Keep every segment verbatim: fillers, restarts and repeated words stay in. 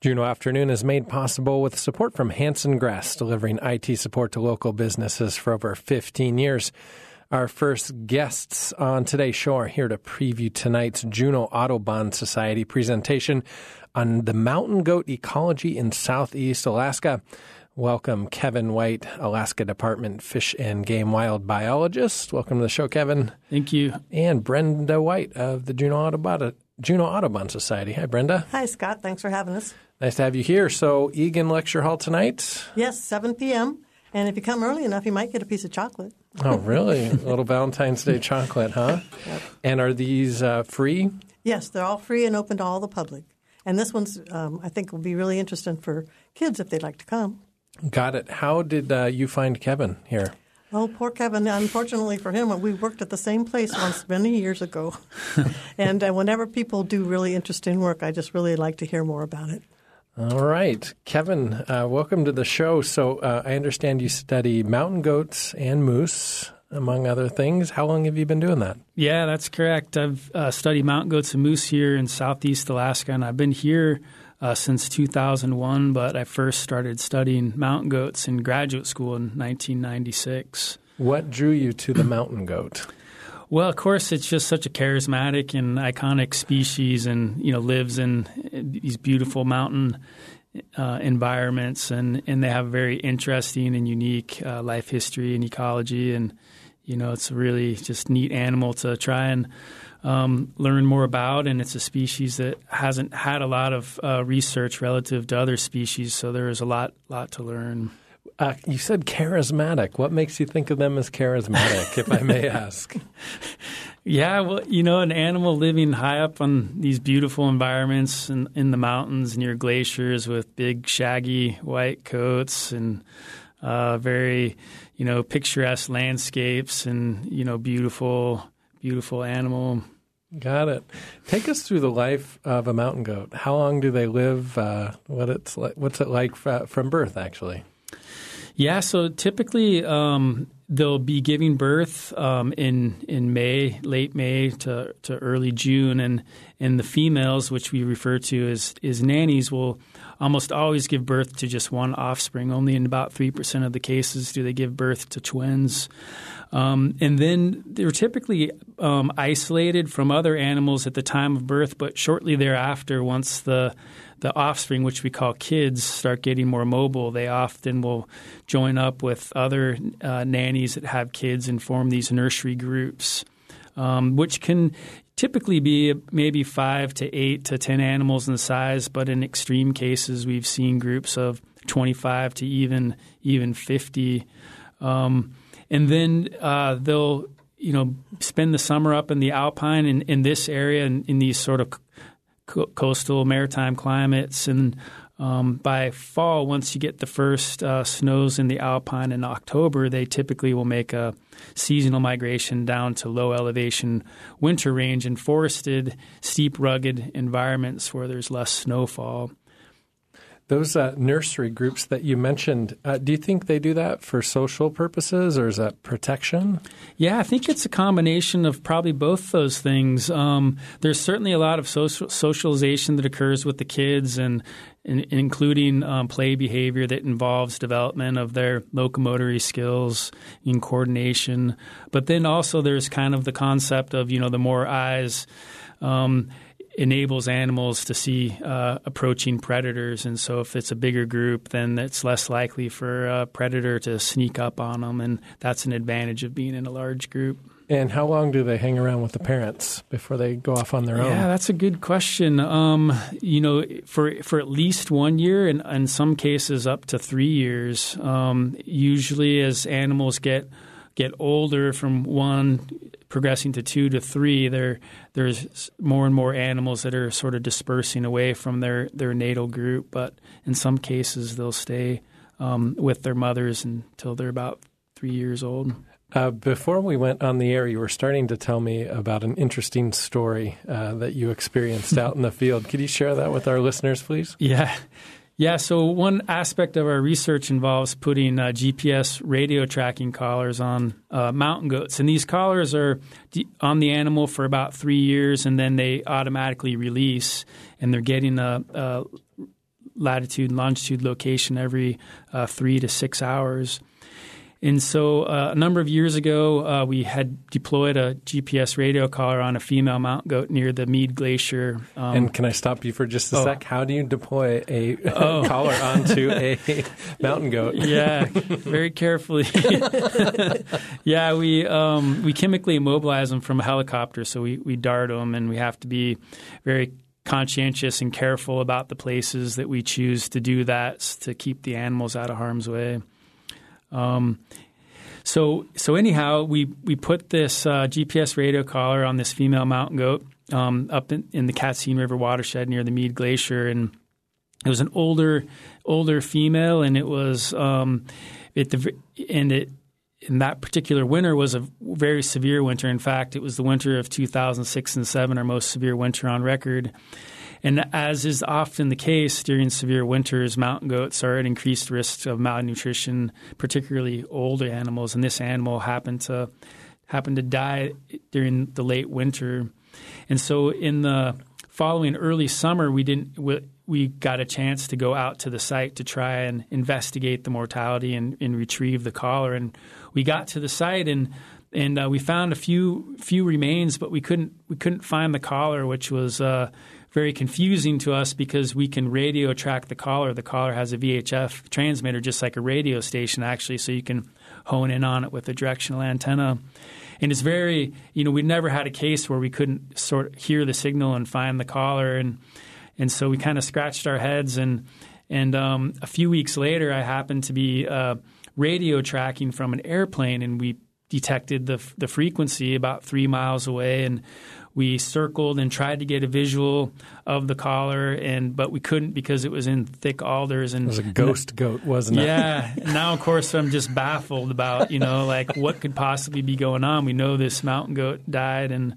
Juneau Afternoon is made possible with support from Hanson Grass, delivering I T support to local businesses for over fifteen years. Our first guests on today's show are here to preview tonight's Juneau Audubon Society presentation on the mountain goat ecology in southeast Alaska. Welcome, Kevin White, Alaska Department Fish and Game Wild Biologist. Welcome to the show, Kevin. Thank you. And Brenda White of the Juneau Audubon, Juneau Audubon Society. Hi, Brenda. Hi, Scott. Thanks for having us. Nice to have you here. So, Egan Lecture Hall tonight? Yes, seven p.m. And if you come early enough, you might get a piece of chocolate. Oh, really? A little Valentine's Day chocolate, huh? Yep. And are these uh, free? Yes, they're all free and open to all the public. And this one's, um, I think, will be really interesting for kids if they'd like to come. Got it. How did uh, you find Kevin here? Oh, poor Kevin. Unfortunately for him, we worked at the same place once many years ago. And uh, whenever people do really interesting work, I just really like to hear more about it. All right. Kevin, uh, welcome to the show. So uh, I understand you study mountain goats and moose, among other things. How long have you been doing that? Yeah, that's correct. I've uh, studied mountain goats and moose here in southeast Alaska, and I've been here uh, since two thousand one, but I first started studying mountain goats in graduate school in nineteen ninety-six. What drew you to the mountain goat? Well, of course, it's just such a charismatic and iconic species, and you know lives in these beautiful mountain uh, environments, and, and they have a very interesting and unique uh, life history and ecology, and you know it's a really just neat animal to try and um, learn more about, and it's a species that hasn't had a lot of uh, research relative to other species, so there is a lot lot to learn. Uh, you said charismatic. What makes you think of them as charismatic, if I may ask? Yeah, well, you know, an animal living high up on these beautiful environments in, in the mountains near glaciers with big, shaggy white coats and uh, very, you know, picturesque landscapes and, you know, beautiful, beautiful animal. Got it. Take us through the life of a mountain goat. How long do they live? Uh, what it's like, what's it like f- from birth, actually? Yeah, so typically um, they'll be giving birth um, in in May, late May to, to early June, and and the females, which we refer to as as nannies, will almost always give birth to just one offspring. Only in about three percent of the cases do they give birth to twins. Um, and then they're typically um, isolated from other animals at the time of birth, but shortly thereafter, once the the offspring, which we call kids, start getting more mobile, they often will join up with other uh, nannies that have kids and form these nursery groups, um, which can typically be maybe five to eight to ten animals in size, but in extreme cases, we've seen groups of twenty-five to even even fifty. Um, and then uh, they'll you know spend the summer up in the alpine in, in this area in, in these sort of coastal maritime climates, and um, by fall, once you get the first uh, snows in the alpine in October, they typically will make a seasonal migration down to low elevation winter range in forested, steep, rugged environments where there's less snowfall. Those uh, nursery groups that you mentioned, uh, do you think they do that for social purposes, or is that protection? Yeah, I think it's a combination of probably both those things. Um, there's certainly a lot of social, socialization that occurs with the kids, and, and including um, play behavior that involves development of their locomotory skills and coordination. But then also there's kind of the concept of, you know, the more eyes um, – enables animals to see uh, approaching predators. And so if it's a bigger group, then it's less likely for a predator to sneak up on them. And that's an advantage of being in a large group. And how long do they hang around with the parents before they go off on their own? Yeah, that's a good question. Um, you know, for for at least one year, and in some cases up to three years. Um, usually as animals get get older, from one progressing to two to three, there there's more and more animals that are sort of dispersing away from their, their natal group. But in some cases, they'll stay um, with their mothers until they're about three years old. Uh, before we went on the air, you were starting to tell me about an interesting story uh, that you experienced out in the field. Could you share that with our listeners, please? Yeah. Yeah, so one aspect of our research involves putting uh, G P S radio tracking collars on uh, mountain goats. And these collars are d- on the animal for about three years, and then they automatically release, and they're getting a, a latitude and longitude location every uh, three to six hours. And so uh, a number of years ago, uh, we had deployed a G P S radio collar on a female mountain goat near the Meade Glacier. Um, and can I stop you for just a oh. sec? How do you deploy a oh. collar onto a mountain goat? Yeah, very carefully. yeah, we um, we chemically immobilize them from a helicopter, so we, we dart them, and we have to be very conscientious and careful about the places that we choose to do that to keep the animals out of harm's way. Um, so so anyhow, we, we put this uh, G P S radio collar on this female mountain goat um, up in, in the Katsine River watershed near the Meade Glacier, and it was an older older female, and it was um, it the and it in that particular winter was a very severe winter. In fact, it was the winter of two thousand six and seven, our most severe winter on record. And as is often the case during severe winters, mountain goats are at increased risk of malnutrition, particularly older animals. And this animal happened to happened to die during the late winter. And so in the following early summer, we didn't we, we got a chance to go out to the site to try and investigate the mortality and, and retrieve the collar. And we got to the site and and uh, we found a few few remains, but we couldn't we couldn't find the collar, which was uh, very confusing to us because we can radio track the collar. The collar has a V H F transmitter, just like a radio station, actually, so you can hone in on it with a directional antenna. And it's very, you know, we never had a case where we couldn't sort of hear the signal and find the collar, and and so we kind of scratched our heads. And and um, a few weeks later, I happened to be uh, radio tracking from an airplane, and we detected the the frequency about three miles away, and we circled and tried to get a visual of the collar, and but we couldn't because it was in thick alders. And it was a ghost goat, wasn't it? Yeah. And now, of course, I'm just baffled about, you know, like what could possibly be going on. We know this mountain goat died, and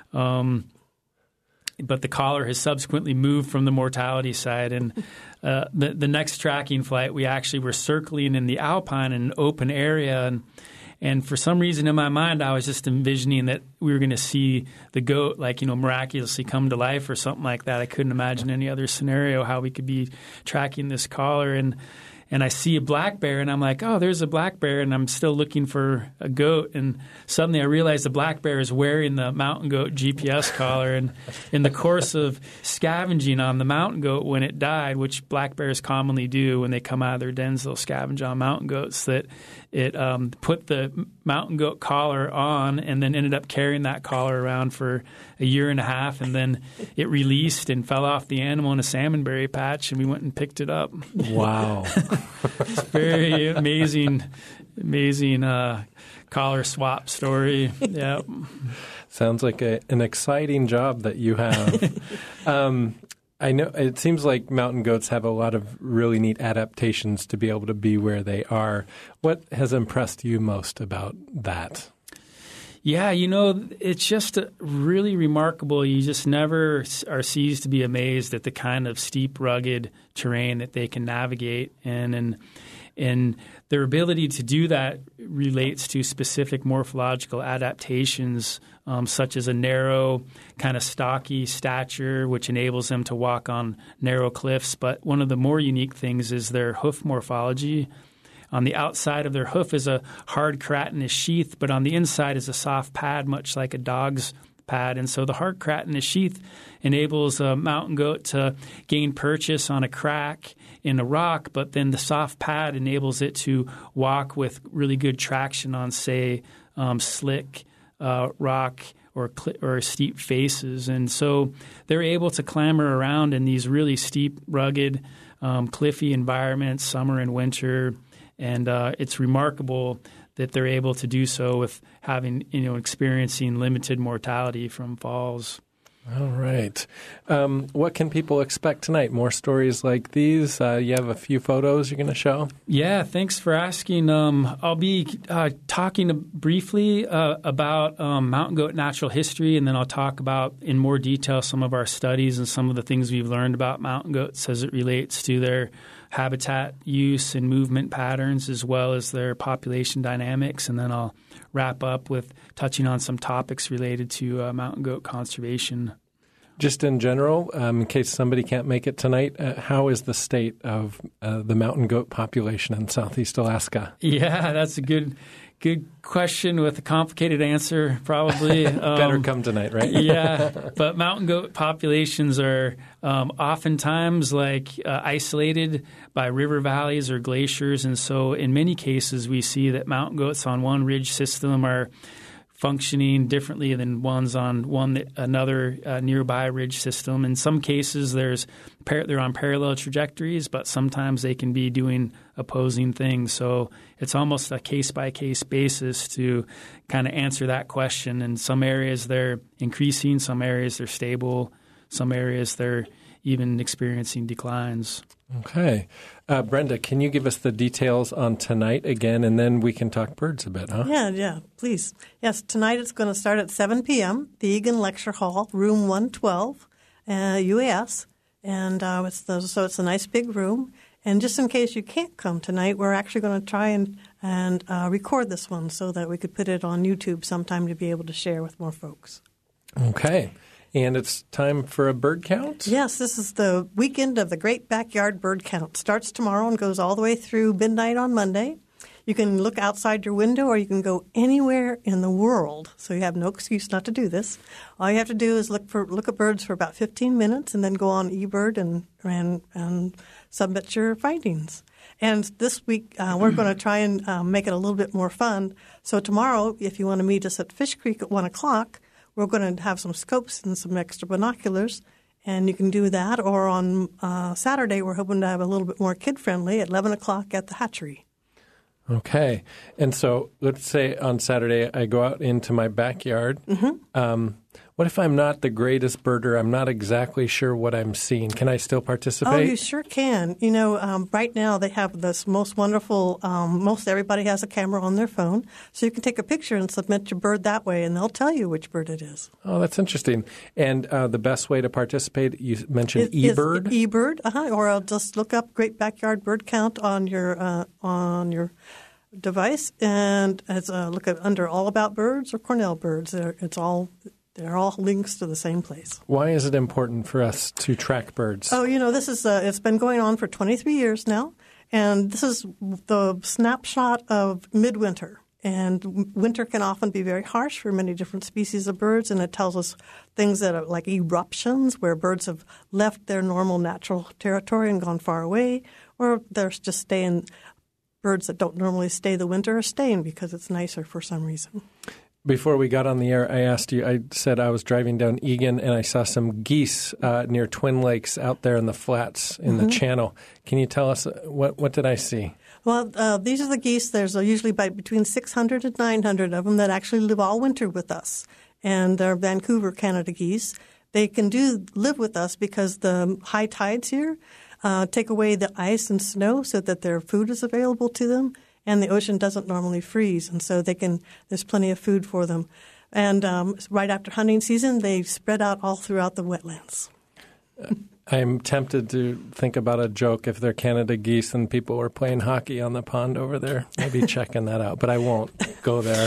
um, but the collar has subsequently moved from the mortality side. And uh, the the next tracking flight, we actually were circling in the alpine in an open area, and And for some reason in my mind, I was just envisioning that we were going to see the goat, like, you know, miraculously come to life or something like that. I couldn't imagine any other scenario how we could be tracking this collar. And and I see a black bear, and I'm like, oh, there's a black bear, and I'm still looking for a goat. And suddenly I realize the black bear is wearing the mountain goat G P S collar. And in the course of scavenging on the mountain goat when it died, which black bears commonly do when they come out of their dens, they'll scavenge on mountain goats, that it um, put the mountain goat collar on and then ended up carrying that collar around for a year and a half, and then it released and fell off the animal in a salmonberry patch, and we went and picked it up. Wow. It's very amazing, amazing uh, collar swap story. Yeah. Sounds like a, an exciting job that you have. um, I know it seems like mountain goats have a lot of really neat adaptations to be able to be where they are. What has impressed you most about that? Yeah, you know, it's just really remarkable. You just never are ceased to be amazed at the kind of steep, rugged terrain that they can navigate. And, and, and their ability to do that relates to specific morphological adaptations, um, such as a narrow, kind of stocky stature, which enables them to walk on narrow cliffs. But one of the more unique things is their hoof morphology. On the outside of their hoof is a hard keratinous sheath, but on the inside is a soft pad, much like a dog's pad. And so the hard keratinous sheath enables a mountain goat to gain purchase on a crack in a rock, but then the soft pad enables it to walk with really good traction on, say, um, slick uh, rock or cl- or steep faces. And so they're able to clamber around in these really steep, rugged, um, cliffy environments, summer and winter. And uh, it's remarkable that they're able to do so with having, you know, experiencing limited mortality from falls. All right. Um, what can people expect tonight? More stories like these? Uh, you have a few photos you're going to show? Yeah, thanks for asking. Um, I'll be uh, talking briefly uh, about um, mountain goat natural history, and then I'll talk about in more detail some of our studies and some of the things we've learned about mountain goats as it relates to their habitat use and movement patterns, as well as their population dynamics. And then I'll wrap up with touching on some topics related to uh, mountain goat conservation. Just in general, um, in case somebody can't make it tonight, uh, how is the state of uh, the mountain goat population in Southeast Alaska? Yeah, that's a good good question with a complicated answer, probably. Um, Better come tonight, right? Yeah, but mountain goat populations are um, oftentimes like uh, isolated by river valleys or glaciers, and so in many cases we see that mountain goats on one ridge system are functioning differently than ones on one that, another uh, nearby ridge system. In some cases, there's par- they're on parallel trajectories, but sometimes they can be doing opposing things. So it's almost a case-by-case basis to kind of answer that question. In some areas, they're increasing. Some areas, they're stable. Some areas, they're even experiencing declines. Okay. Uh, Brenda, can you give us the details on tonight again, and then we can talk birds a bit, huh? Yeah, yeah, please. Yes, tonight it's going to start at seven p.m., the Egan Lecture Hall, room one twelve, uh, U A S. And uh, it's the, so it's a nice big room. And just in case you can't come tonight, we're actually going to try and, and uh, record this one so that we could put it on YouTube sometime to be able to share with more folks. Okay. And it's time for a bird count? Yes, this is the weekend of the Great Backyard Bird Count. Starts tomorrow and goes all the way through midnight on Monday. You can look outside your window or you can go anywhere in the world, so you have no excuse not to do this. All you have to do is look for look at birds for about fifteen minutes and then go on eBird and, and, and submit your findings. And this week uh, we're going to try and uh, make it a little bit more fun. So tomorrow, if you want to meet us at Fish Creek at one o'clock, we're going to have some scopes and some extra binoculars, and you can do that. Or on uh, Saturday, we're hoping to have a little bit more kid-friendly at eleven o'clock at the hatchery. Okay. And so let's say on Saturday I go out into my backyard. Mm-hmm. Um, what if I'm not the greatest birder? I'm not exactly sure what I'm seeing. Can I still participate? Oh, you sure can. You know, um, right now they have this most wonderful um, – most everybody has a camera on their phone. So you can take a picture and submit your bird that way, and they'll tell you which bird it is. Oh, that's interesting. And uh, the best way to participate, you mentioned it, eBird? eBird, uh-huh, or I'll just look up Great Backyard Bird Count on your uh, on your device and as, uh, look at under All About Birds or Cornell Birds. They're, it's all – They're all links to the same place. Why is it important for us to track birds? Oh, you know, this is uh, it's been going on for twenty-three years now, and this is the snapshot of midwinter. And winter can often be very harsh for many different species of birds, and it tells us things that are like eruptions, where birds have left their normal natural territory and gone far away, or they're just staying. Birds that don't normally stay the winter are staying because it's nicer for some reason. Before we got on the air, I asked you, I said I was driving down Egan and I saw some geese uh, near Twin Lakes out there in the flats in mm-hmm. the channel. Can you tell us, what what did I see? Well, uh, these are the geese. There's usually by between six hundred and nine hundred of them that actually live all winter with us. And they're Vancouver, Canada geese. They can do live with us because the high tides here uh, take away the ice and snow so that their food is available to them. And the ocean doesn't normally freeze, and so they can. There's plenty of food for them. And um, right after hunting season, they spread out all throughout the wetlands. I'm tempted to think about a joke if they're Canada geese and people were playing hockey on the pond over there. Maybe checking that out, but I won't go there.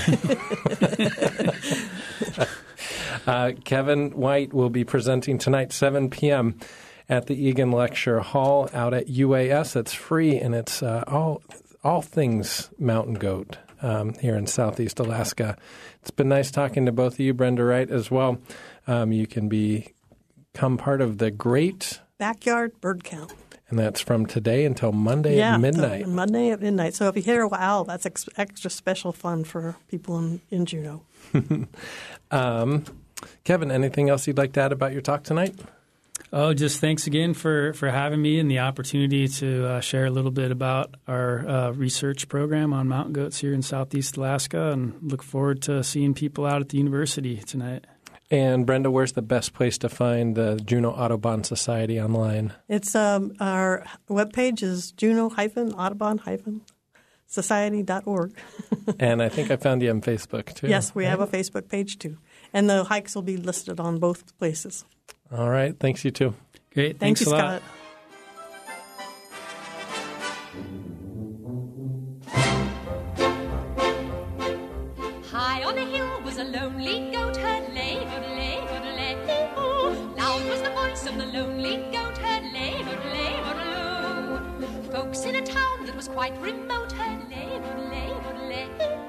uh, Kevin White will be presenting tonight, seven p.m. at the Egan Lecture Hall out at U A S. It's free, and it's uh, all... all things mountain goat um, here in Southeast Alaska. It's been nice talking to both of you, Brenda Wright, as well. Um, you can become part of the Great Backyard Bird Count. And that's from today until Monday yeah, at midnight. Monday at midnight. So if you hear a wow, that's ex- extra special fun for people in, in Juneau. um, Kevin, anything else you'd like to add about your talk tonight? Oh, just thanks again for, for having me and the opportunity to uh, share a little bit about our uh, research program on mountain goats here in Southeast Alaska, and look forward to seeing people out at the university tonight. And Brenda, where's the best place to find the Juneau Audubon Society online? It's um, our webpage is juneau dash audubon dash society dot org. And I think I found you on Facebook, too. Yes, we have a Facebook page, too. And the hikes will be listed on both places. All right. Thanks, you too. Great. Thank Thanks you, a lot. Scott. High on a hill was a lonely goat herd, lay, lay, lay, lay, oh. Loud and the lonely goat heard lay-oodle, lay-oodle-oo. Folks in a town that was quite remote heard lay-oodle, lay-oodle, lay.